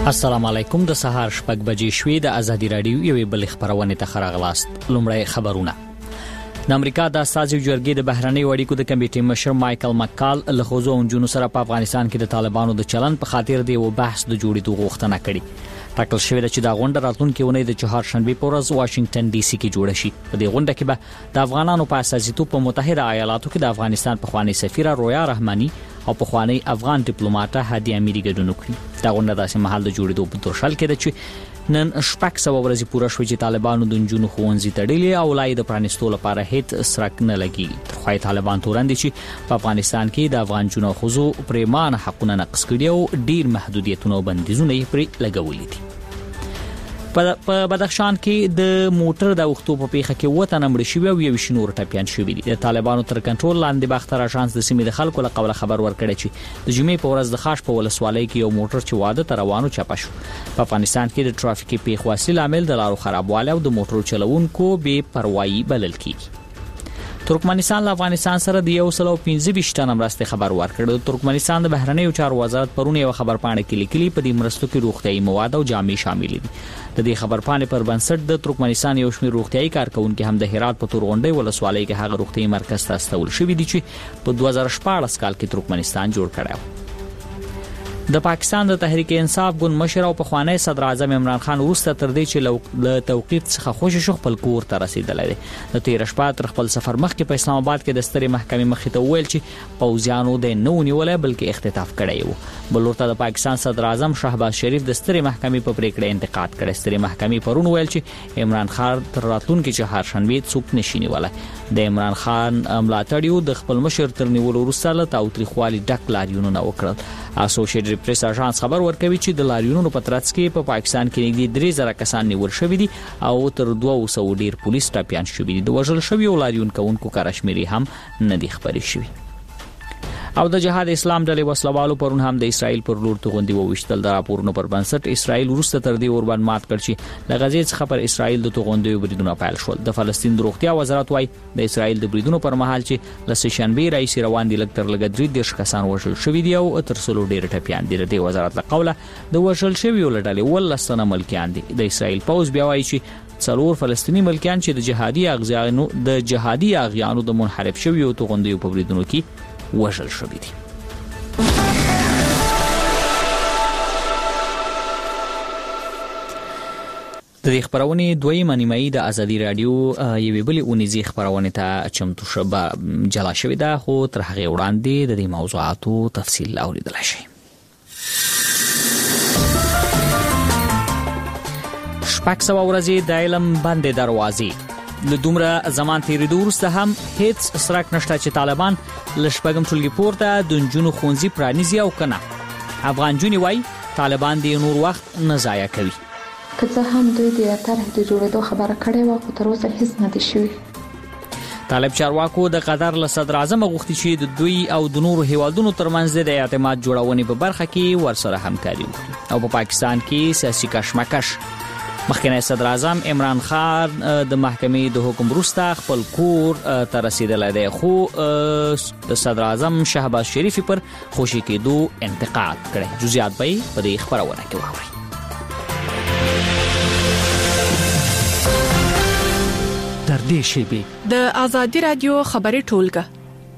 السلام علیکم. د سهار شپږ بجې شوې د ازادي رادیو یوې بل خبرونه ته راغلاست. لومړی خبرونه. د امریکا د اساسي جرګې د بهرنی اړیکو د کمیټې مشر مایکل مکال له خوځو اونجونو سره په افغانستان کې د طالبانو د چلن په خاطر دی و بحث د جوړېدو غوښتنه کړې. ټاکل شوې ده چې دا غونډه راتلونکي اونۍ د چهارشنبه په ورځ واشنگټن ډي سي کې جوړه شي. په دې غونډه کې به د افغانانو په اساسیتوب په متحده ایالاتو کې د افغانستان پخوانی سفیر رویا رحماني او پخوانی افغان ډیپلوماټ هادي امیری ګډون وکړي. دا غونډه داسې مهال د جوړېدو په تور شل کې ده چې نن شپږ سو ورځې پوره شوې چې طالبانو د جنونو خوندزي تړلې او لای د پرانستو لپاره هیڅ سرک نه لګي. خو طالبان تورن دي چې په افغانستان کې د افغان جنونو خوځو پریمان حقونه نقض کړي او ډیر محدودیتونه او بندیزونه یې پرې لګولې دي. په بدخشان کې د موټر د وختو په پیښه کې وته نمړ شوی او یو شنور ټپيان شوی دي. د طالبانو تر کنټرول لاندې باختر اژانس د سیمې د خلکو له قبل خبر ورکړی چې د جمعې په ورځ د خاص په ولسوالۍ کې یو موټر چې واده تر روانو چپه شو. په افغانستان کې د ټرافیکي پیښو اصلي عامل د لارو خرابوالی او د موټرو چلوونکو بې پروايي بلل کیږي. ترکمنستان له افغانستان سره د 115 مرستې خبر ورکړ. د ترکمنستان د بهرنیو چارو وزارت پرون یو خبرپاڼه کې لیکلي په دې مرستو کې روغتيایي مواد او جامې شامل دي. د دې خبرپاڼې پر بنسټ د ترکمنستان یو شمېر روغتيایي کارکونکو هم د هرات په تورغونډي ولسوالۍ کې هغه روغتيایي مرکز ته استول شوی دي چې په 2014 کال کې ترکمنستان جوړ کړی. د پاکستان د تحریک انصاف ګوند مشر او پخوانی صدر اعظم عمران خان وروسته تر دې چې له توقیف څخه خوشی شو خپل کور ته رسیدلی دی. د 13 شپه تر خپل سفر مخکې په اسلام آباد کې د سترې محکمې مخې ته وویل چې پوځیانو د نه ونیولای بلکې اختطاف کړی وو. بل ورته د پاکستان صدر اعظم شهباز شریف د سترې محکمې په پریکړه انتقاد کړی. سترې محکمې پرون ویل چې عمران خان تر راتلونکي چهارشنبه څوک نشي نیولای. د عمران خان ملاتړیو د خپل مشر تر نیولو وروسته له تاوتریخوالي ډک لاریونونه وکړل. اسوسییټډ پریس اژانس خبر ورکوي چې د لاریونونو په ترڅ کې په پاکستان کې نږدې 3000 کسان نیول شوي دي او تر 200 ډیر پولیس ټپيان شوي دي. د وژل شویو لاریون کوونکو کارشمیري هم نه دي خبرې شوي. او د جهاد اسلام ډلې وسلوالو پرون هم د اسرائیل پر لور توغندي وویشتل. د راپورونو پر بنسټ اسرائیل وروسته تر دې اوربان مات کړ چې د غزې څخه پر اسرائیل د توغندي بریدونه پیل شول. د فلسطین د روغتیا وزارت وايي د اسرائیل د بریدونو پر مهال چې ل سشنبه رئیس روان دي لکتر لګدري د کسان وژل شوی دي او تر څلو ډیر ټپيان دي. د وزارت له قوله د وژل شویو لړلې ولستنه ملکیان دي. د اسرائیل پوز بیا وايي چې څلور فلسطینی ملکیان چې د جهادي اغیانو د منحرف شویو توغندي په بریدونو کې وژل شوی دي. د دې خبرونه دویمه نیمایي د ازادي رادیو یوې بلې اونیزي خبرونه ته چمتو شوه جلا شوې ده. خو تر هغه وړاندې د دې موضوعاتو تفصیل اوریدل شي. شپږ سوه ورځې د علم بندې دروازې. له دومره زمان تیریدو وروسته هم هیڅ سرک نشته چې طالبان له شپږم ټولګي پورته د نجونو ښوونځي پرانیزي او کنه. افغان جونې وایي طالبان د نور وخت نه ضایع کوي. که څه هم دوی د طرح د جوړېدو خبره کړې وه خو تر اوسه هیڅ نه دي شوي. طالب چارواکو د قطر له صدر اعظم غوښتي چې د دوی او د نورو هیوادونو ترمنځ د اعتماد جوړونې په برخه کې ورسره همکاري وکړي. او په پاکستان کې سیاسي کشمکش. مخکنی صدر اعظم عمران خان د محکمې د حکم وروسته خپل کور ته رسیدلی دی. خو صدر اعظم شهباز شریف پر خوشي کېدو انتقاد کړی. جزئیات به په دې خبرونه کې واورئ. در دې شیبې د ازادي رادیو خبري ټولګه.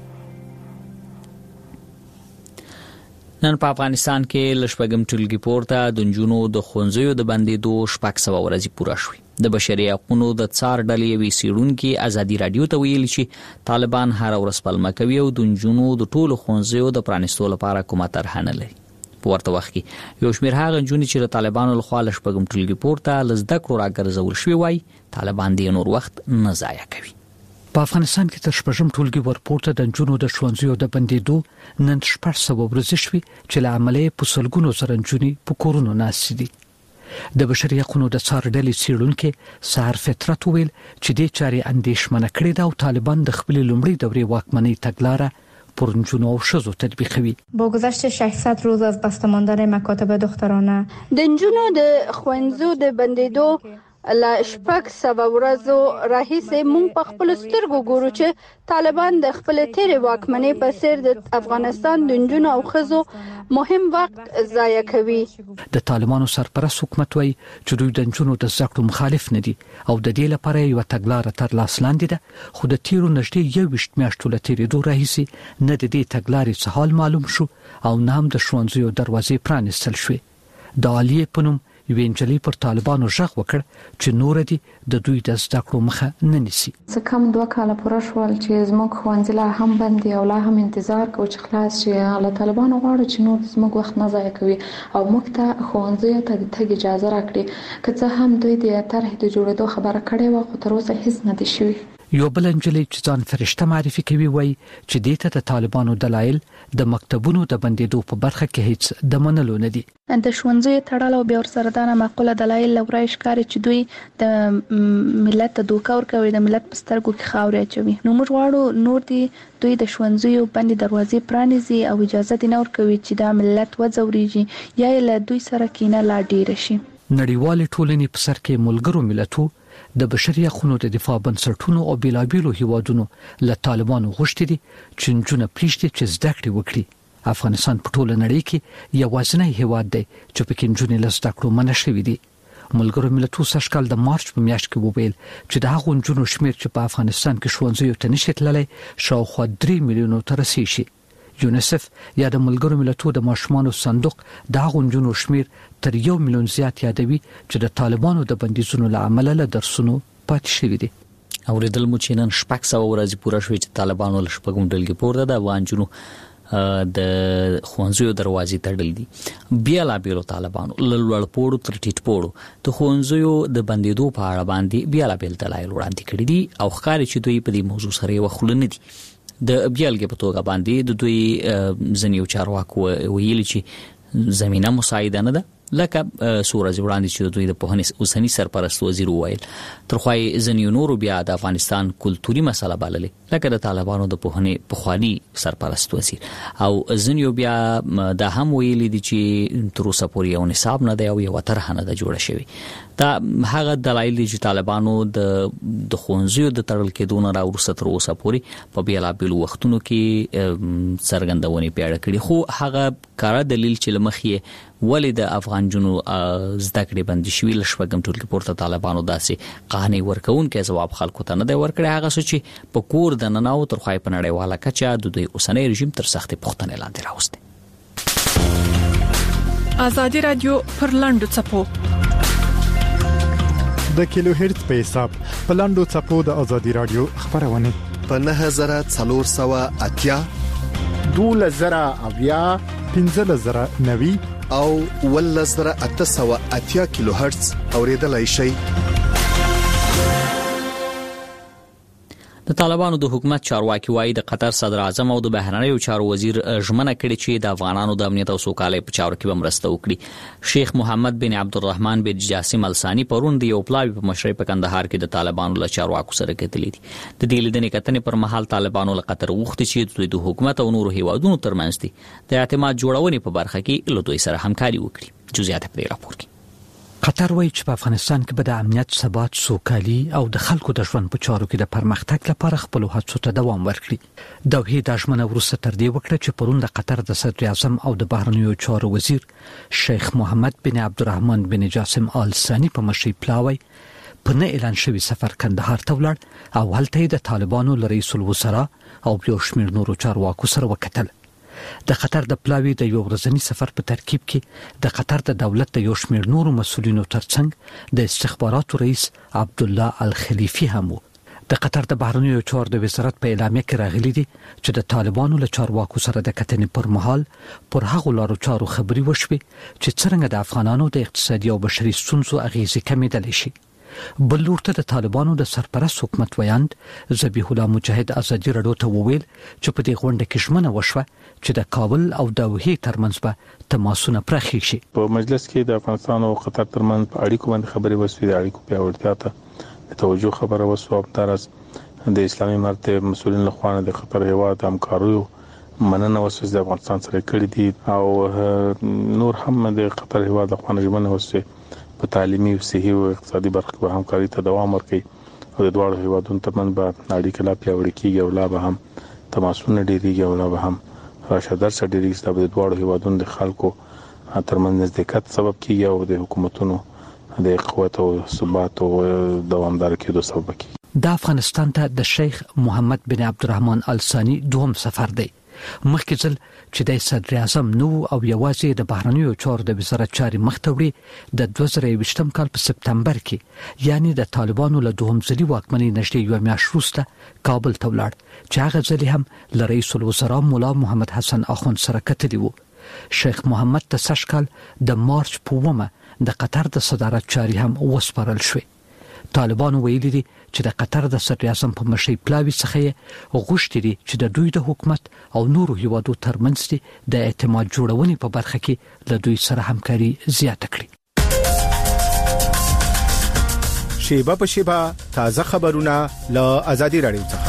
نن په افغانستان کې لشپږم ټولګي پورته د نجونو د ښوونځیو د بندېدو شپږ سوه ورځې پوره شوې. د بشري حقوقو د څار ډلې یوې څېړونکي ازادي رادیو ته ویلي چې طالبان هره ورځ پلمه کوي او د نجونو د ټولو ښوونځیو د پرانیستو لپاره کومه طرحه نه لري. په ورته وخت کې یو شمېر هغه نجونې چې د طالبانو لخوا له شپږم ټولګي پورته له زده کړو راګرځول شوي وایي طالبان د نور وخت نه ضایع کوي. په افغانستان کې تر شپږم ټولګي ورپورته د نجونو د ښوونځیو د بندېدو نن 600 ورځې شوې چې له عملي په سلګونو سره نجونې په کورونو ناستې دي. د بشري حقوقو د څار ډلې څېړونکي سحر فطرت ویل چې دې چارې اندېښمنه کړې ده او طالبان د خپل لومړي دورې واکمنۍ تګلاره پر نجونو او ښځو تطبیقوي. با گذشت 600 روز از بسته ماندن مکاتب دخترانه د نجونو د ښوونځیو د بندېدو لا شپږ سوه ورځو راهیسې موږ په خپل سترګو ګورو چې طالبان د خپل تیرې واکمنۍ په څیر د افغانستان د نجونو او ښځو مهم وخت ضایع کوي. د طالبانو سرپرست حکومت وایي چې دوی د نجونو د زده کړو مخالف نه دي او د دې لپاره یو تګلارې تر لاس لاندې ده، خو د تیرو نږدې 21 میاشتو له تیرېدو راهیسې نه د دې تګلارې څه حال معلوم شو او نه هم د ښوونځیو دروازې پرانیستل شوې. د عالیه په نوم یوې نجلۍ پر طالبانو غږ وکړ چې نور دي د دوی د زده کړو مخه نه نیسي. څه کم 2 کاله پوره شول چې زموږ ښوونځي لا هم بند دي او لا هم انتظار کوو چې خلاص شي. له طالبانو غواړو چې نور زموږ وخت نه ضایع کوي او موږ ته ښوونځیو ته د تګ اجازه راکړي. که څه هم دوی د طرحې د جوړېدو خبره کړې وه خو تر اوسه هیڅ نه دي شوي. یو بل نجلۍ چې ځان فرشته معرفي کوي وایي چې دې ته د طالبانو دلایل د مکتبونو د بندېدو په برخه کې هیڅ د منلو نه دي. د ښوونځیو تړل او بیا ورسره دا معقوله دلایل لورای ښکاري چې دوی د ملت ته دوکه ورکوي، د ملت په سترګو کې خاورې اچوي. نو موږ غواړو نور دي دوی د ښوونځیو باندې دروازې پرانیزي او اجازه دي نه ورکوي چې دا ملت وځوريږي یا له دوی سره کینه لا ډیر شي. نړیوال ټولنې په سر کې ملګرو ملتو د بشري حقوقو د دفاع بنسټونو او بیلابیلو هیوادونو له طالبانو غوښتي دي چې نجونې پریږدي چې زده کړې وکړي. افغانستان په ټوله نړۍ کې یوازینی هیواد دی چې پکې نجونې له زده کړو منع شوي دي. ملګرو ملتونو سږکال د مارچ په میاشت کې وویل چې د هغو نجونو شمېر چې په افغانستان کې ښوونځیو ته نشي تللی شاوخوا 3 میلیونو ته رسیږي. یونیسف یا د ملګرو ملتونو د ماشومانو صندوق د هغو نجونو شمېر تر 1 میلیون زیات یادوي چې د طالبانو د بندیزونو له امله له درسونو پاتې شوي دي. اوریدل مو چې نن 600 ورځې پوره شوې چې طالبانو له شپږم ډلګۍ پورته د افغان جنو د ښوونځیو دروازې تړل دي. بیا لا بیلو طالبانو لوړ پوړو تر ټیټ پوړو د ښوونځیو د بندیدو په اړه باندې بیا لا بیل دلایل وړاندې کړي دي او ښکاري چې دوی په دې موضوع سره وخلونه دي. د بیلګې په توګه باندې د دوی ځینې چارواکو ویلي چې زمينه مساعده نه ده، لکه سورج وړاندې چې دوی د پوهنې اوسنی سرپرست وزیر وویل. ترخوای ځینې نور بیا د افغانستان کلتوري مسله بللې لکه د طالبانو د پوهنې پخوانی سرپرست وزیر او ځینې بیا دا هم ویلي دي چې تر اوسه پورې یو نصاب نه دی او یو طرحه نه ده جوړه شوې. دا هغه دلایل دي چې طالبانو د ښوونځیو د تړل کېدو نه راوروسته تر اوسه پورې په بیلابیلو وختونو کې څرګندونې پیاړه کړي، خو هغه کار دلیل چې لمخې ولې د افغان جنو زده کړې بندي شوې لشپږم ټولګي پورته طالبانو داسې قانوني ورکوونکې ځواب خلکو ته نه دی ورکړی. هغه څه چې په کور د نناو تر خوای په نړیواله کچه د دوی اوسنی رژیم تر سختې پوښتنې لاندې راوستي. ازادي رادیو پر لاندو چپو د کیلو هرتز په حساب په لاندو چپو د ازادي رادیو خبرونه په 9480 2000 1590 او 1880 کیلو هرتز اوریدلای شي. د طالبانو د حکومت چارواکي وایي د قطر صدر اعظم او د بهرنیو چارو وزیر ژمنه کړې چې د افغانانو د امنیت او سوکالۍ په چارو کې مرسته وکړي. شیخ محمد بن عبدالرحمن بن جاسم الثانی پرون د یو پلاوی په مشرۍ په کندهار کې د طالبانو له چارواکو سره کتلې دي. د دې لیدنې کتنې پر مهال طالبانو له قطر غوښتي چې د حکومت او نورو هیوادونو ترمنځ د اعتماد جوړونې په برخه کې له دوی سره همکاري وکړي. جزئیات په دې راپور کې. قطر وایي چې په افغانستان کې به د امنیت، ثبات، سوکالي او د خلکو د ژوند په چارو کې د پرمختګ لپاره خپل هڅو ته دوام ورکړي. دوی د ژمنه وروسته تر دې وکړه چې پرون د قطر د صدر اعظم او د بهرنیو چارو وزیر شیخ محمد بن عبدالرحمن بن جاسم آل ثانی په مشرۍ پلاوی په نه اعلان شوی سفر کندهار ته ولاړ او هلته د طالبانو له رئیس الوزرا او یو شمېر نورو چارواکو سره وکتل. د قطر د پلاوی د یو ورځنی سفر په ترکیب کې د قطر د دولت د یو شمېر نورو مسؤلینو ترڅنګ د استخباراتو رئیس عبدالله الخلیفي هم وو. د قطر د بهرنیو چارو د وزارت په اعلامیه کې راغلي دي چې د طالبانو له چارواکو سره د کتنې پر مهال پر هغو لارو چارو خبري وشوي چې څنګه د افغانانو د اقتصادي او بشري ستونزو اغیزې کمېدلی شي. بل لورته د طالبانو د سرپرست حکومت ویاند ذبیح الله مجاهد ازادي رادیو ته وویل چې په دې غونډه کې ژمنه وشوه چې د کابل او دوحې ترمنځ به تماسونه پراخ شي. په مجلس کې د افغانستان او قطر ترمنځ په اړیکو باندې خبرې وشوې، د اړیکو پیاوړتیا ته توجه خبره وشوه. همدارس د اسلامي امارت مسؤلین له خوا د قطر هیواد همکاریو مننه وشوه د افغانستان سره کړې دي او نور هم د قطر هیواد له خوا ژمنه وشوه په تعلیمي او صحي او اقتصادي برخه کې همکاري ته دوام ورکړي او د دوه هیوادونو ترمنځ به اړیکې لا پیاوړې کیږي او لا به هم تماسونه ډیریږي او لا به هم راشه درشه ډیریږي چې د دوه هیوادونو د خلکو ترمنځ نزدېکت سبب کیږي او د حکومتونو د قوت او ثبات او دوامدار کېدو سبب کیږي. د افغانستان ته د شیخ محمد بن عبدالرحمن ال ثانی دوم سفر دی. مخکې ځل چې د صدر اعظم نو او یوازې د بهرنیو چارو د وزارت چارې مختوړي د 2020 کال په سپتمبر کې یعنی د طالبانو له دوهم ځلي واکمنۍ نږدې یو میاشت وروسته کابل ته ولاړ چې هغه ځل هم له رئیس الوزرا مولا محمد حسن اخوند سره کتلی وو. شیخ محمد ته سږ کال د مارچ په 1 د قطر د صدارت چارې هم وسپارل شوې. طالبانو ویلي دي چې د قطر د صدر اعظم په مشرۍ پلاوي څخه غوښتي دي چې د دوی د حکومت او نورو هیوادو ترمنځ د اعتماد جوړونې په برخه کې له دوی سره همکاري زیاته کړي. شیبه په شیبه تازه خبرونه له آزادي رادیو څخه.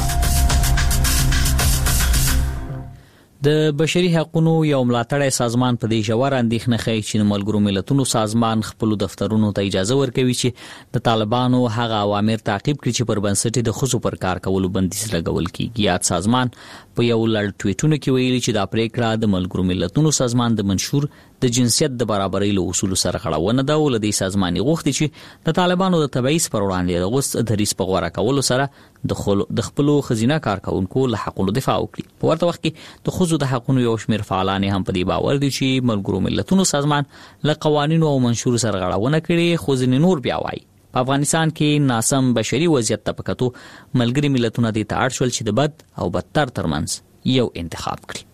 د بشري حقوقو یو ملاتړی سازمان په دې ژور اندېښنه ښیي چې ملګرو ملتونو سازمان خپل دفترونو ته اجازه ورکوي چې د طالبانو هغه اوامر تعقیب کړي چې پر بنسټ د خصوصي پر کار کولو بندیز لګول کیږي. یاد سازمان په یو لړ ټویټونو کې ویلي چې دا پریکړه د ملګرو ملتونو سازمان د منشور د جنسیت د برابرۍ له اصولو سره غړونه ده او د دې سازماني غوښتي چې د طالبانو د تبعیض پر وړاندې د غوس دریس په غوړه کولو سره د خپل خزینه کارکونکو له حقوقو دفاع وکړي. په ورته وخت کې د خزو د حقوقو یو شمېر فعالان هم په دې باور دي چې ملګرو ملتونو سازمان له قوانینو او منشور سره غړونه کړي، خو ځینې نور بیا وایي په افغانستان کې ناسم بشري وضعیت ته پکتو ملګری ملتونه د اړ شول چې د بد او بدتر ترمنځ یو انتخاب کړي.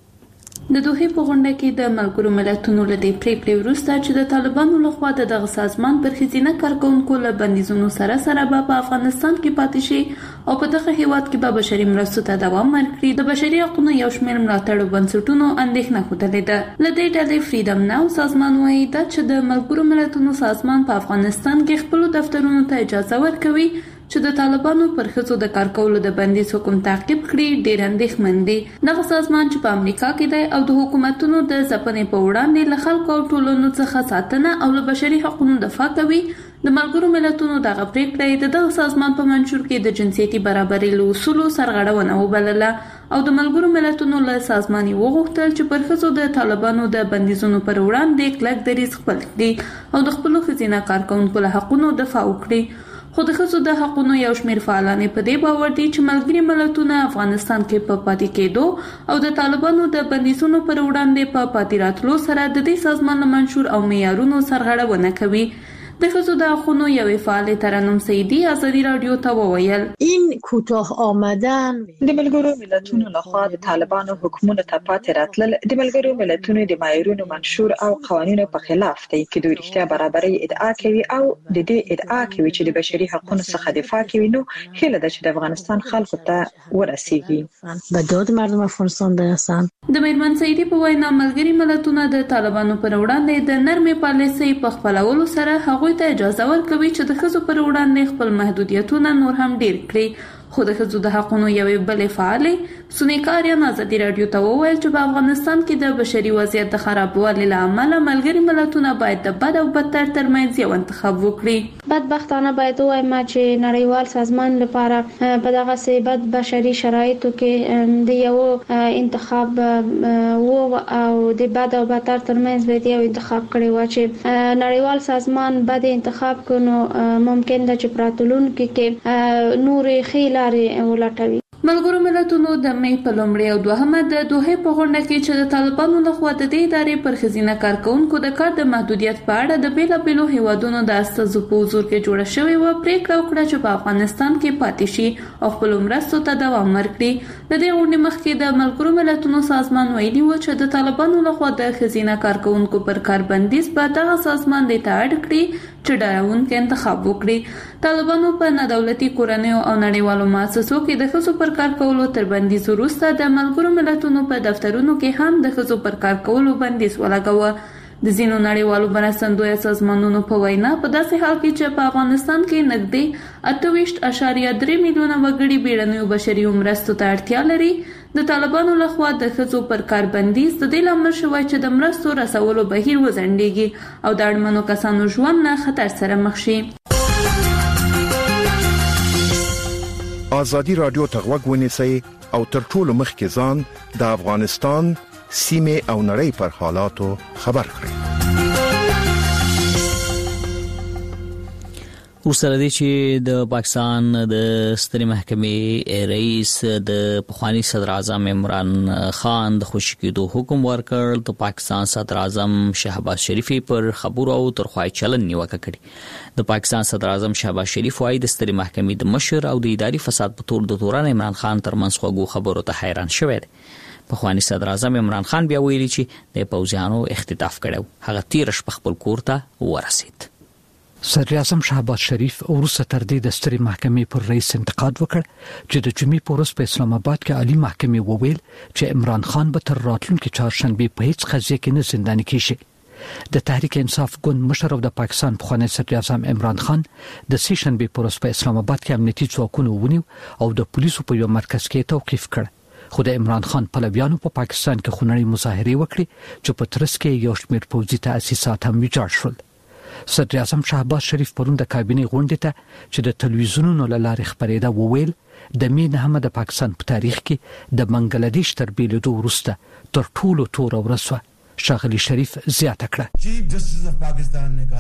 د دوحې په غونډه کې د ملګرو ملتونو له دې پریکړې وروسته چې د طالبانو لخوا دغه سازمان پر ښځینه کارکونکو له بندیزونو سره به په افغانستان کې پاتې شي او په دغه هیواد کې به بشري مرستو ته دوام ورکړي، د بشري حقوقو یو شمېر ملاتړو بنسټونو اندېښنه ښودلې ده. له دې ډلې فریډم ناو سازمان وایي دا چې د ملګرو ملتونو سازمان په افغانستان کې خپل دفترونو ته اجازه ورکوي چې د طالبانو پر ښځو د کار کولو د بندیز حکم تعقیب کړي ډېر اندېښمن دي. دغه سازمان چې په امریکا کې دی او د حکومتونو د ځپنې په وړاندې له خلکو او ټولنو څخه ساتنه او له بشري حقوقو دفاع کوي، د ملګرو ملتونو دغه پریکړه د دغه سازمان په منشور کې د جنسیتي برابرۍ له اصولو سرغړونه وبلله او د ملګرو ملتونو له سازماني وغوښتل چې پر ښځو د طالبانو د بندیزونو پر وړاندې کلک دریځ خپل کړي او د خپلو ښځینه کارکونکو له حقوقو دفاع وکړي. خو د ښځو د حقوقو یو شمېر فعالان په دې باور دي چې ملګري ملتونه افغانستان کې په پاتې کېدو او د طالبانو د بندیزونو پر وړاندې په پاتې راتلو سره د دې سازمان له منشور او معیارونو سرغړونه کوي. د ښځو د حقوقو یو فعال ترنم سیدی آزادی رادیو ته وویل این کوتاه آمدن د ملګرو ملتونو لخوا د طالبانو حکومت ته پاتې راتلل د ملګرو ملتونو د معیارونو منشور او قوانینو په خلاف دی چې دوی رښتیا برابرۍ ادعا کوي او د دې ادعا کوي چې د بشري حقوقو څخه دفاع کوي. نو هیله ده چې د افغانستان خلکو ته ورسیږي. بدود مردم افغانستان داستان د میرمن سیدی په وینا ملګري ملتونه د طالبانو پر وړاندې د نرمې پالیسۍ په خپلولو سره هغوی ته اجازه ورکوي چې د ښځو پر وړاندې خپل محدودیتونه نور هم ډیر کړي. خو د ښځو د حقوقو یوې بلې فعالې سونیکاریان آزادي رادیو ته وویل چې په افغانستان کې د بشري وضعیت د خرابوالي له امله ملګري ملتونه باید د بد او بدتر ترمنځ یو انتخاب وکړي. بدبختانه باید ووایم چې نړیوال سازمان لپاره په دغه بد بشري شرایطو کې د یو انتخاب وو او د بد او بدتر ترمنځ باید یو انتخاب کړي و چې نړیوال سازمان بد انتخاب کونو ممکن ده چې پراتلونکو کې نور خیل ملګرو ملتونو د مې په لومړۍ او دوهمه د دوحې په غونډه کې چې د طالبانو لخوا د دې ادارې پر ښځینه کارکونکو د کار د محدودیت په اړه د بیلابیلو هیوادونو د استازو په حضور کې جوړه شوې وه پریکړه وکړه چې په افغانستان کې پاتې شي او خپلو مرستو ته دوام ورکړي. د دې غونډې مخکې د ملګرو ملتونو سازمان ویلي و چې د طالبانو لخوا د ښځینه کارکونکو پر کار بندیز به دغه سازمان د ته اړ کړي چې ډاروونکی انتخاب وکړي. طالبانو په نادولتي کورنیو او نړیوالو مؤسسو کې د ښځو پر کار کولو تر بندیز وروسته د ملګرو ملتونو په دفترونو کې هم د ښځو پر کار کولو بندیز ولګاوه. د ځینو نړیوالو مرستندویه سازمانونو په وینا په داسې حال کې چې په افغانستان کې نږدې 28.3 میلیونه وګړي بیړنیو بشري مرستو ته اړتیا لري، د طالبانو لخوا د ښځو پر کار بندیز د دې لامل شوی چې د مرستو رسولو بهیر وځنډیږي او د اړمنو کسانو ژوند نه خطر سره مخ شي. ازادي رادیو ته غوږ ونیسئ او تر ټولو مخکې ځان د افغانستان سیمه او نړۍ پر حالاتو خبر کړئ. وسره دي چې د پاکستان د سترې محکمې رئیس د پخوانی صدر اعظم عمران خان د خوشی کېدو حکم ورکړ. د پاکستان صدر اعظم شهباز شریف پر خبرو او ترخوای چلن نیوکه کړې. د پاکستان صدر اعظم شهباز شریف وايي د سترې محکمې د مشر او د اداري فساد په تور د دوران عمران خان ترمنځ خوږو خبرو ته حیران شوی دی. پخوانی صدر اعظم عمران خان بیا ویلي چې د پوځیانو اختطاف کړو. هغه تیر شپه خپل کور ته ورسید. صدر اعظم شهباز شریف وروسته تر دې د سترې محکمې پر رئیس انتقاد وکړ چې د جمعې په ورځ په اسلام آباد کې عالی محکمې وویل چې عمران خان به تر راتلونکي چهارشنبه په هیڅ قضیه کې نه زنداني کیږي. د تحریک انصاف ګوند مشر او د پاکستان پخوانی صدر اعظم عمران خان د سې شنبه په ورځ په اسلام آباد کې امنیتي ځواکونه ونیو او د پولیسو په یو مرکز کې توقيف کړ. خو د عمران خان پلویانو په پاکستان کې خونړۍ مظاهره وکړې چې په ترڅ کې یو شمېر پوځي تاسیسات هم ویجاړ شول. صدر اعظم شهباز شریف پرون د کابینې غونډې ته چې د تلویزیونونو له لارې خبرېده وویل د مې نهمه د پاکستان په تاریخ کې د بنگلاديش تر بیلېدو وروسته تر ټولو تور ورځ و. شاغلی شریف زیاته کړه. چیف جسټس اف پاکستان نے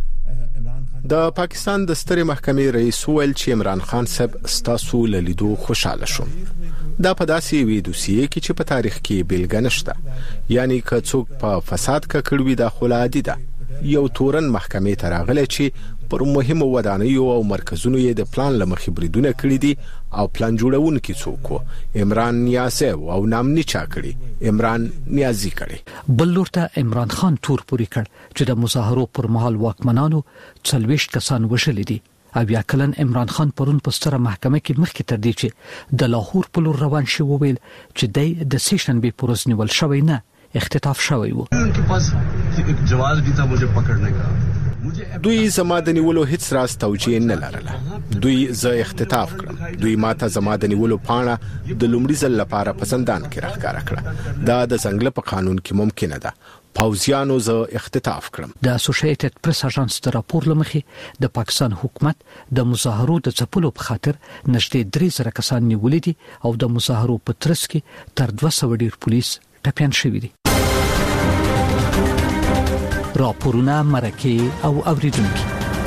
کہا د پاکستان د سترې محکمې رئیس ویل چې عمران خان صاحب ستاسو لیدو خوشاله شوم. دا په داسې وی دوسیه کې چې په تاریخ کې بیلګه نشته. یعنی که څوک په فساد کې کړوي د خلا عادي ده. یو تورن محکمې ته راغله چې پر مهمو ودانیو او مرکزونو یې د پلان لمخې بریدونه کړی دي او پلان جوړونکي څوک وو. عمران نیازي او نامني چا کړی عمران نیازي کړی. بل لورته عمران خان تور پوری کړ چې د مظاهرو پر مهال واکمنانو 40 کسان وشل دي. او بیا کلن عمران خان پرون په ستره محکمه کې مخکې تر دې چې د لاهور په لور روان شو ویل چې د سې شنبه پر ورځ نیول شوی نه اختطاف شوی وو. उनके पास एक जवाब भी था मुझे पकड़ने का. دوی زما د نیولو هیڅ راز توجیه نه لرله. دوی زه اختطاف کړم. دوی ماته زما د نیولو پاڼه د لومړي ځل لپاره په زندان کې راښکاره کړه. دا د څنګه په قانون کې ممکن ده. پوځیانو زه اختطاف کړم. د اسوسییټډ پریس اژانس د راپور لمخې د پاکستان حکومت د مظاهرو د ځپلو په خاطر نږدې 3000 کسان نیولې دي او د مظاهرو په ترڅ کې تر 200 ډیر پولیس ټپيان شوي دي. راپورونه مرکه او اوریدونکو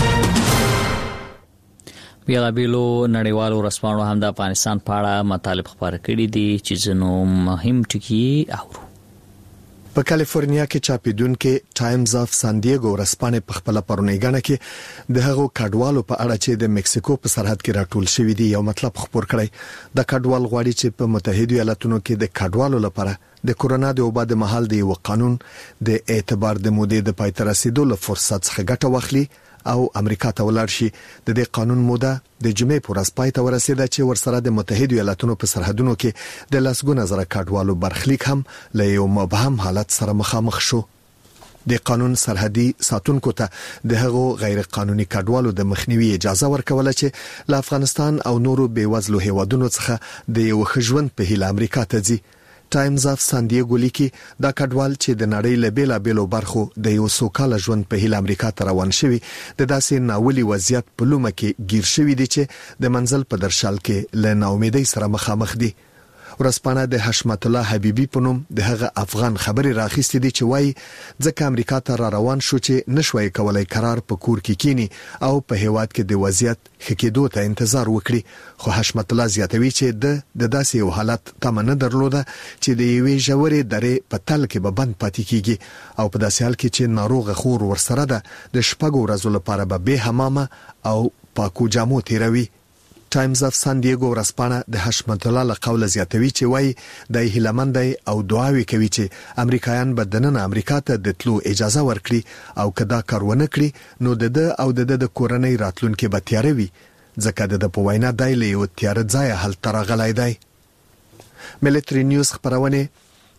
بیلابیلو نړیوالو رسمانو هم د افغانستان په اړه مطالب خبره کړي دي چې زنو مهم ټکی اورو. په کالیفورنیا کې چاپیدونکو ټایمز اف سان دیګو ورځپاڼه په خپل پرونیګانه کې د هغو کډوالو په اړه چې د مکسیکو په سرحد کې راټول شوی دي یو مطلب خبر کړی. د کډوال غواړي چې په متحده ایالاتونو کې د کډوالو لپاره د کورونا د وبا د محل دی یو قانون د اعتبار د مودې د پای ته رسیدو له فرصت څخه ګټه واخلي او امریکا ته ولاړ شي. د دې قانون موده د جمعې پر ورځ پای ته ورسیده چې ورسره د متحده ایالاتونو په سرحدونو کې د لسګونه زره کډوالو برخلیک هم له یو مبهم حالت سره مخامخ شو. د قانون سرحدي ساتونکو ته د هغو غیر قانوني کډوالو د مخنیوي اجازه ورکوله چې له افغانستان او نورو بیوزلو هیوادونو څخه د یو ښه په هیله امریکا ته ځي. ټایمز اف سان دیګو لیکي دا کډوال چې د نړۍ له بیلابېلو برخو د یو سوکاله ژوند په هیله امریکا ته روان شوي د داسې ناولي وضعیت په لومه کې گیر شوي دي چې د منزل په درشل کې له ناامیدۍ سره مخامخ دي. ورځپاڼه د حشمت الله حبیبي په نوم د هغه افغان خبري راخېستې دي چې وایي ځکه امریکا ته را روان شو چې نشوي کولای قرار په کور کې کینی او په هیواد کې د وضعیت خکېدو ته انتظار وکړي. خو حشمت الله زیاتوي چې د داسې یو حالت تمنه درلوده چې د یوې ژورې درې په تل کې به بند پاتې کیږي او په داسې حال کې چې ناروغ خور ورسره ده د شپږو ورځو لپاره به حمامه او پاکو جامو تیروي. ټایمز اف سان دیګو ورځپاڼه د حشمت الله له قوله زیاتوي چې وایي د هیلمندۍ او دعاوي کوي چې امریکایان به د نن امریکا ته د تلو اجازه ورکړي او کدا کارونه کړي نو د کورنۍ راتلونکي به تیاروي ځکه د په وینا دای له یو تیار ځای حل ترغلای دی. ملټری نیوز خبرونه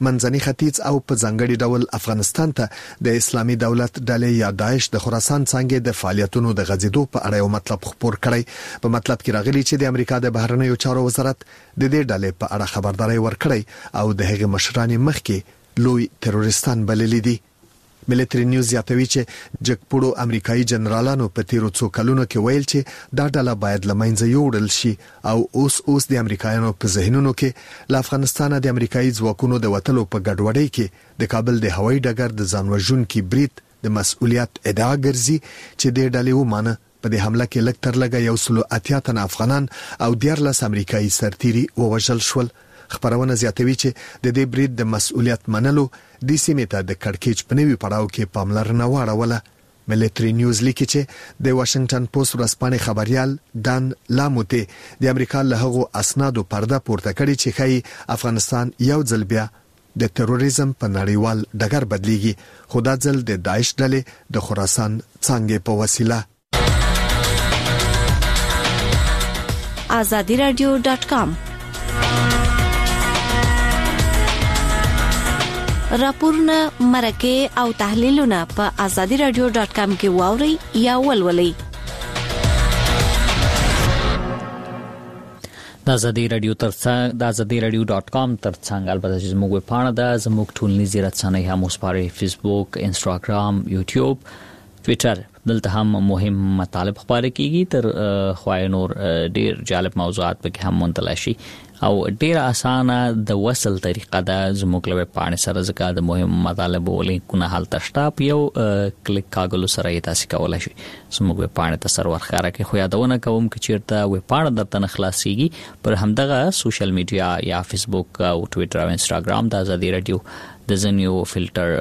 منځني ختیځ او په ځانګړي ډول افغانستان ته د اسلامي دولت ډلې یا داعش د خراسان څنګه د فعالیتونو د غځیدو په اړه یو مطلب خبر کړی. په مطلب کې راغلي چې د امریکا د بهرنیو چارو وزارت د دې ډلې په اړه خبرداري ورکړي او د هغې مشران مخکې لوی تروریستان بللي دي. ملټری نیوز یاتوي چې جګپوړو امریکایي جنرالانو په تیرو څو کلونو کې ویل چې دا ډله باید لمنځه یوړل شي او اوس د امریکایانو په ذهنونو کې له افغانستان د امریکایي ځواکونو د وټلو په ګډوډۍ کې د کابل د هوایي ډګر د ځانوژونکي برید د مسؤلیت ادعا ګرځي چې د ډلې ومانه په دې حمله کې لږ تر لږه 180 تن افغانان او 14 امریکایي سرتیري ووژل شول. خبرونه زیاتوي چې د دې برید د مسؤلیت منلو د سیمې ته د کړکېچ په نوي پړاو کې پاملرنه واړوله. ملټری نیوز لیکي چې د واشنگټن پوسټ ورځپاڼې خبريال ډان لاموته د امریکا له هغو اسنادو پرده پورته کړي چې ښایي افغانستان یو ځل بیا د تروریزم په نړیوال ډګر بدلیږي، خو دا ځل د داعش ډلې د خراسان څنګه په وسیله. azadiradio.com راپورونه مرکه او تحلیلونه په azadiradio.com کې واوري یا ولولئ. د ازادي رادیو ترڅنګ د azadiradio.com ترڅنګ البته چې موږ په اړه د زموږ ټولنیزې رسنۍ هم وسپاري، فیسبوک، انستګرام، یوټیوب، ټوئیټر. دلته هم مهم مطالب خبرې کیږي، تر خوای نور ډیر جالب موضوعات به هم منتقل شي او ډیر اسانه د وصل طریقه ده. زموږ له پاڼې سره ځکه د مهم مطالب ولینکونه حالت شته، یو کلیک کاغلو سره یې تاسو کولای شئ زموږ پاڼې ته سرور خاره کې. خو یادونه کوم چې چیرته وې پاڼه درته نه خلاصيږي پر همدغه سوشل میډیا یا فیسبوک او ټوئیټر او انستګرام د ازادي رادیو د زنیو فلټر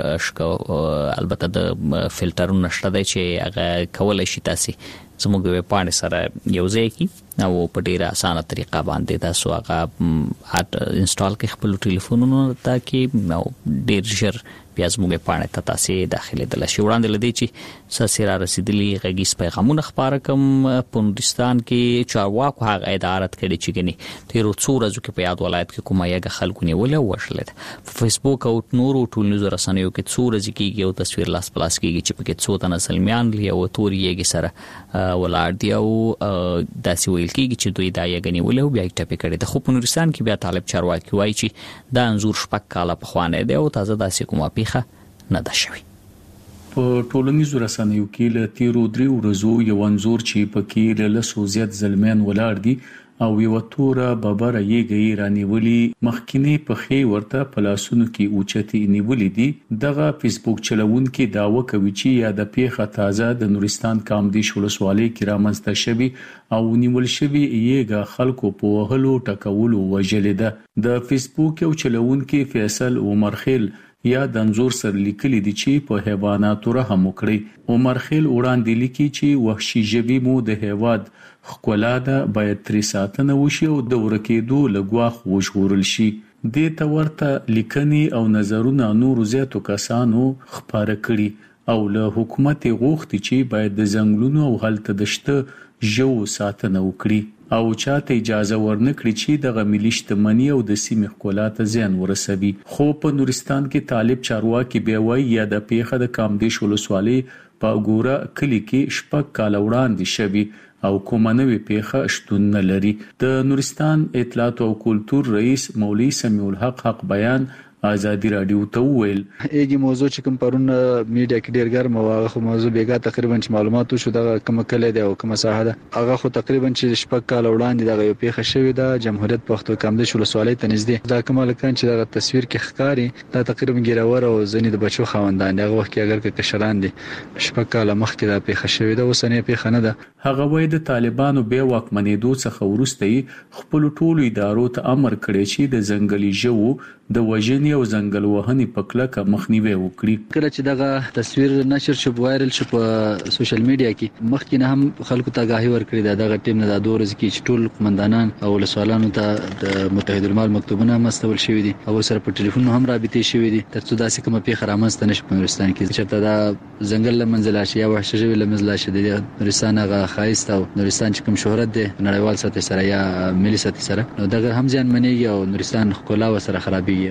البته د فلټرونو نشته دی چې هغه کولای شي تاسو زموږ ویب پاڼې سره یو ځای کی او په ډیره اسانه طریقه باندې تاسو هغه انسټال کړئ خپل ټلیفونونو ته کې او ډیر ژر بیا زموږ پاڼې ته تاسو داخله دل شي. وړاندې لدی چې ساسره رسیدلی غږیز پیغامونه خبره کوم په نورستان کې چارواکو هغه ادارت کړي چې ګني تیرو څو ورځې کې په یاد ولایت کې کومه یو خلکو نیولې وشلید. په فیسبوک او نورو ټولنیزو رسنیو کې څو ورځې کېږي او تصویر لاس پلاس کېږي چې په کې څو تنه سلمیان لري او توري یې سره ولار دی او داسې ویل کېږي چې دوی دا یې غنیولې او بیا یې ټپې کړي. د خو په نورستان کې بیا طالب چارواکي وایي چې دا انزور شپږ کاله په خوانه دی او تازه داسې کومه پیخه نه ده شوی. په ټولنیزو رسنیو کې له تیرو 3 ورځو یو انزور چې پکې له لسو زیات زلمیان ولاړ دي او یو توره ببره یې رانیولي مخکینی په خې ورته پلاسونو کې اوچتي نیولې دي. دغه فیسبوک چلوونکي داوا کوي چې یا د پیخه تازه د نورستان کامدیش ولسوالۍ کې رامنځته شوی او نیول شوی یېګه خلکو په وهلو ټکولو وجلې ده. د فیسبوک یو چلوونکي فیصل عمرخیل یا د انزور سر لیکلي دي چې په حیواناتو رحم وکړي. عمرخیل وړاندې لیکي چې وحشي ژوي مو د هیواد خپلا ده باید تر ساتنه وشي او د ورکېدو لګواخ وژغورل شي. د تورته لیکني او نظرونه نور زیاتو کسانو خبره کړي او له حکومت غوښتي چې باید د ځنګلونو او هلته دشته جو ساتنه وکړي او چاته اجازه ورنکړي چې د ملي شتمنۍ او د سیمې ښکلا ته زیان ورسوي. خو په نورستان کې طالب چارواکي بیا وایي یا د پیخه د کامدیش ولسوالۍ په ګوره کلی کې شپږ کاله وړاندې شوی او کومه نوې پیخه شتون نه لري. د نورستان اطلاعات او کلتور رئیس مولوی سمیع الحق حق بیان ازادي رادیو ته ویل ایږي موضوع چې کوم پرون میډیا کې ډیر ګرم او هغه موضوع بیګا تقریبا چې معلوماتو شو د کوم کله دی او کوم ساحه ده هغه خو تقریبا چې شپږ کال وړاندې دغه یو پیښه شوې ده جمهوریت پښتو کامدیش ولسوالۍ ته نږدې دا کومه لکان چې دغه تصویر کې ښکاری دا تقریبا ګیراور او ځنې د بچو خواندان دغه وخت کې اگر کې کشران دي شپږ کال مخکې دا پیښه شوې ده اوسنۍ پیښه نه ده. هغه وایي د طالبانو به واکمنېدو څخه وروسته خپل ټولو ادارو ته امر کړی چې د ځنګلي ژوو د وژنې او ځنګل وهنې په کلکه مخنیوي وکړي. کله چې دغه تصویر نشر شو وایرل شو په سوشل میډیا کې مخکې نه هم خلکو ته آگاهي ورکړي دا دغه ټیم نه د دورز کې چې ټول قومندانان او ولسوالانو ته د متحد المال مکتوبونه مستول شوی دي او سره په ټلیفون هم رابطې شوی دي ترڅو داسې کومه پیښه رامنځته نشي په نورستان کې چې دا ځنګل لمنځل شي یا وحشي ژوي لمنځل شي د نورستان هغه خایست او نورستان چې کوم شهرت دی نړیوال سطح سره یا ملي سطح سره نو دغه هم ځان منېږي او نورستان ښکلا وسره خرابېږي. نو دغه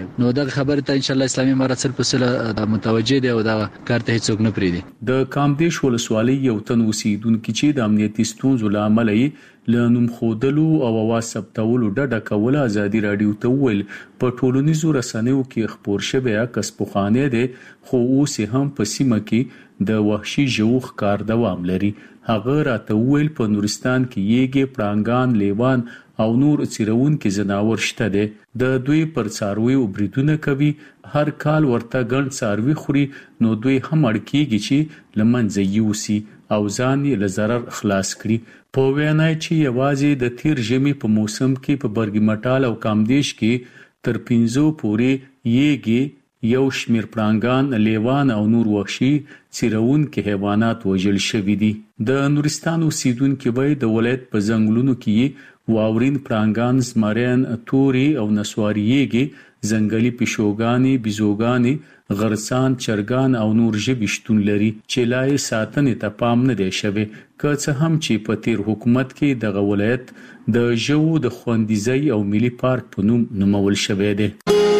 دغه خبره ته ان شاء الله اسلامي امارت سره په سره متوجه دی او دا کار ته هیڅوک نه پریدي. د کامدیش ولسوالۍ یو تن اوسیدونکو چې د امنیتي ستونزو لامل لنوم خودلو او आवाज ثبتولو ډډه کول ازادي رادیو ته ویل په ټولنیزو رسنیو کې خبر شوی کس پوخانه دي خو اوس هم په سیمه کې د وحشي ژوو ښکار دوام لري. هغه راته ویل په نورستان کې یېګي پړانګان لیوان او نور چیرون کې زناور شته دي. د دوی پر څاروي وبریدونه کوي، هر کال ورته ګڼ څاروي خوري، نو دوی هم اړکیږي چې لمنځه یوسي او ځان یې له ضرر خلاص کړي. په وینای چې یوازې د تیر ژمي په موسم کې په برګمټال او کامدیش کې تر 15 پورې یېګي یو شمیر پړانګان، لیوان او نور وحشي چیرون کې حیوانات وژل شوي دي. د نورستان اوسیدونکو به د ولایت په ځنګلونو کې واورین پړانګان، زمریان، توري او نسواري یېګي، ځنګلي پشوګانې، بيزوګانې، غرسان، چرګان او نور ژوي شتون لري چې لای ساتنې ته پام نه دی شوی. که څه هم چې په تیر حکومت کې د ولایت د ژوو د خوندیزۍ او ملي پارک په نوم نومول شوی دی.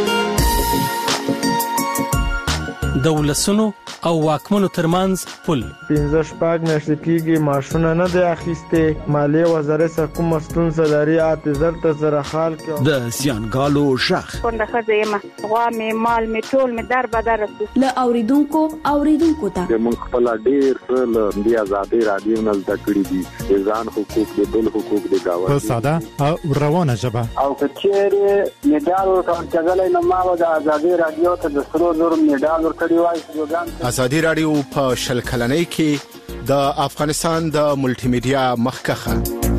د ولسونو او واکمنو ترمنځ پل 15 شپږ میاشتې کېږي ماشونه نه دی اخیسته. مالیه وزارت کوم مستون سداري اعتذار ته سره حال کې د سیانګالو شخ څنګه خځه غوا می مال می ټول می در بدر ل اوریدونکو ته د مونږ خپل ډیر څه د آزادي رادیو نه زده کړی دي، ځان حقوق د بل حقوق د گاوند په ساده او روانه ژبه او کچېره میډال ورکړل نه ما د آزادي رادیو ته د سرو زر میډال ورکړی وای. آزادي رادیو په شل کلنۍ کې د افغانستان د ملټي میډیا مخکخه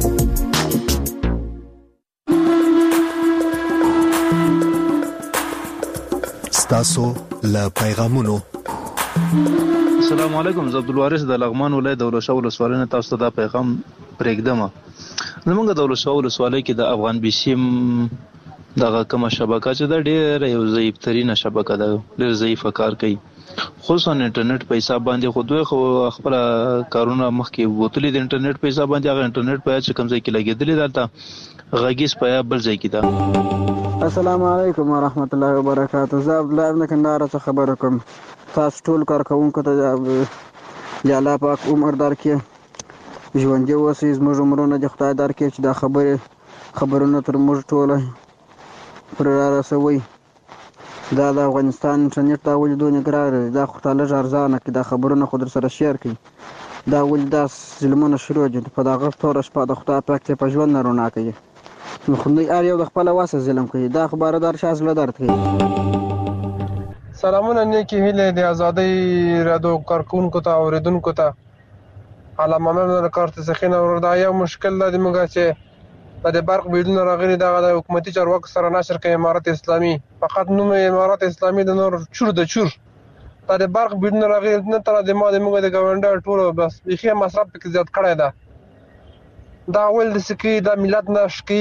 ستاسو له پیغامونو. السلام علیکم، زه عبدالوارث د لغمان ولایت دولت ولسوالۍ نه تاسو ته دا پیغام پرېږدم. زمونږ د دولت ولسوالۍ کې د افغان بیسیم دغه کومه شبکه چې د ډېر یو ضعیف ترینه شبکه ده، ډېر ضعیف کار کوي، خصوصا انټرنیټ په حساب باندې. خو دوی خو خپل کارونه مخکې بوتلې د انټرنیټ په حساب باندې، هغه انټرنیټ په چې کوم ځای کې لګېدلې دلته غږیز په بل ځای کې ده. السلام علیکم ورحمت الله وبرکاته. زه عبدالله ابن کندهار څخه خبر کوم. تاسو ټول کارکونکو ته یا الله پاک عمر درکړي، ژوند اوسئ، زموږ عمرونه د خدای درکړي چې دا خبرونه تر موږ ټول پر رسوي. دا د افغانستان انټرنیټ دا ولې دوه نګرار دا خو ته لږ ارزانه کې دا خبرونه خو در سره شیر کړي. دا ولې دا ظلمونه شروع دي په دغه توره شپه د خدای پاک ته په ژوند نه رڼا کوي. نو خو دوی هر یو د خپله واسه ظلم کوي. دا خبردار شاه زړه درد کوي. سلامونه نیکی هیله د آزادۍ رادیو کارکونکو ته اوریدونکو ته علامه مې کارت سخینه وردا یو مشکل د موږ چې د برق بریدونه راغلي د حکومتي چارواکو سره نشر کوي امارت اسلامي، فقط نوم امارت اسلامي د نور چور د چور د برق بریدونه راغلي نه تر د ما د موږ د ګاونډي ټول بس بخي مصرف پکې زیات کړی ده. دا ول د سکی د ملت نشکی.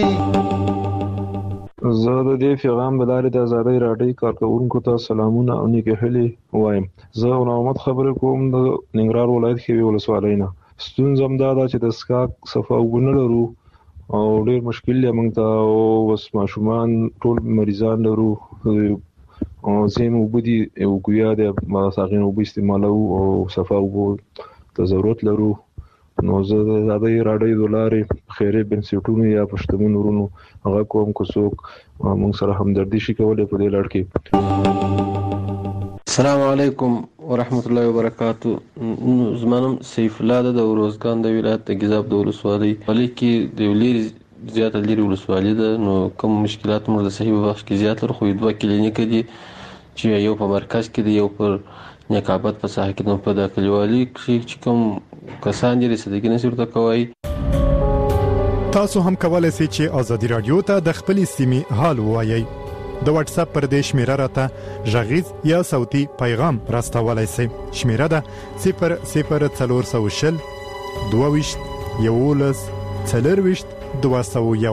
زه د دې پیغام بلاره د آزادۍ رادیو کارکونکو ته سلامونه او نیکی هیلې وایم. زه محمد خبرې کوم د ننګرهار ولایت کې ولسوالۍ نه. ستونزه هم دا ده چې د سکاک صفه وګڼل لرو او ډېر مشکل دی موږ ته، او بس ماشومان ټول مریضان لرو او زم وبدي یو ګویا د ما ساغین وب استعمالو او صفه وب ته ضرورت لرو. نو زه د آزادۍ رادیو دلارې خیري بنسټونو یا پښتون ورونو هغه کوم کو څوک موږ سره همدردي شي کولای په دې لړ کې. السلام علیکم ورحمت الله وبرکاته. زمانم سیف الله د روزګان د ولایت د ګیزاب د ولسوالۍ کې د لری زیاته لري ولسوالۍ ده. نو کوم مشکلات موږ د صحیح وخت کې زیات لرو، خو دوه کلینیک دي چې یو په مرکز کې دی، یو پر نقابت په ساحه کې. نو په د کلیوالي چې کوم کسان دي رسیدګي نشي ورته کوي. تاسو هم کولای شئ چې آزادي رادیو ته د خپل سیمې حال ووایي. د واتس اپ پر دې شمیره راته ژغیز یا صوتي پیغام راستولای شئ. شمیره ده 00400 22 11 40 201.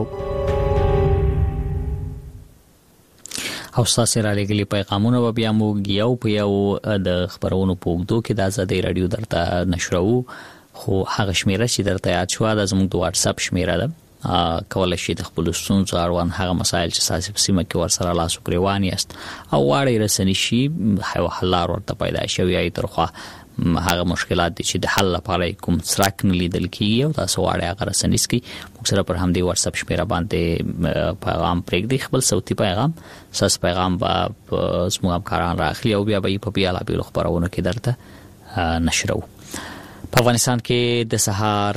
او تاسو را لګلی پیغامونه به بیا موږ یو په یو د خبرونو په وګړو کې د آزادۍ رادیو درته نشرو. خو هغه شمیره چې درته یاد شو د زموږ د واتس اپ شمیره ده کولای شي د خپل ستونزو اړوند هغه مسایل چې تاسو په سیمه کې ورسره لاس وکړوان یاست او واړی رسنی شي حل لار ورته پیدا شي یا ترخوا هغه مشکلات دي چې د حل لپاره کوم څرک نه لیدل کیږي او تاسو واړی هغه رسنیس کی موږ سره پر هم دی واتس اپ شمیره باندې پیغام پرېږدي خپل صوتي پیغام ساس پیغام با زموږ همکاران راخلي او بیا به په بیاله بیل خبرونه کې درته نشرو. په افغانستان کې د سهار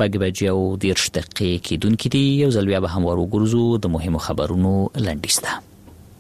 8:10 کې دونکو دي یو ځل بیا به هم ورو ګرځو د مهمو خبرونو لنډیسته.